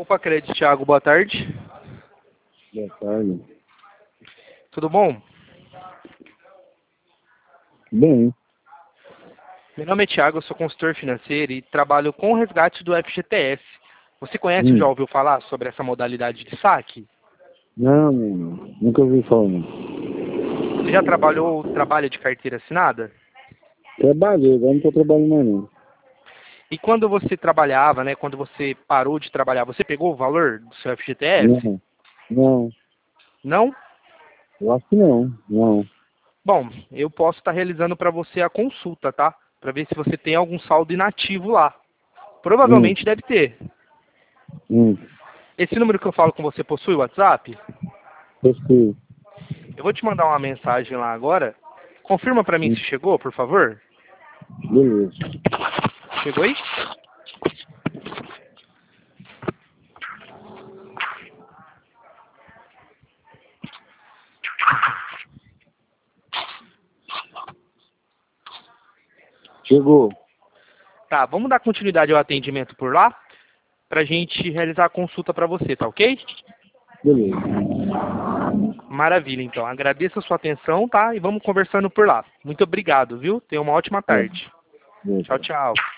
Opa, Crédito, Thiago, boa tarde. Boa tarde. Tudo bom? Bem, Meu nome é Thiago, eu sou consultor financeiro e trabalho com o resgate do FGTS. Você conhece ou já ouviu falar sobre essa modalidade de saque? não, nunca ouvi falar. Não. Você já trabalhou ou trabalha de carteira assinada? Trabalhei, agora não estou trabalhando mais não. E quando você trabalhava, né, quando você parou de trabalhar, você pegou o valor do seu FGTS? Não, Não? eu acho que não. Bom, eu posso estar realizando para você a consulta, tá? Para ver se você tem algum saldo inativo lá. Hum, Provavelmente deve ter. hum, Esse número que eu falo com você possui WhatsApp? pesquisa. Eu vou te mandar uma mensagem lá agora. Confirma para mim se chegou, por favor. Beleza. Chegou aí? Chegou. Tá, vamos dar continuidade ao atendimento por lá, pra gente realizar a consulta para você, tá ok? Beleza. Maravilha, então. Agradeço a sua atenção, tá? E vamos conversando por lá. Muito obrigado, viu? Tenha uma ótima É, tarde. beleza. Tchau, tchau.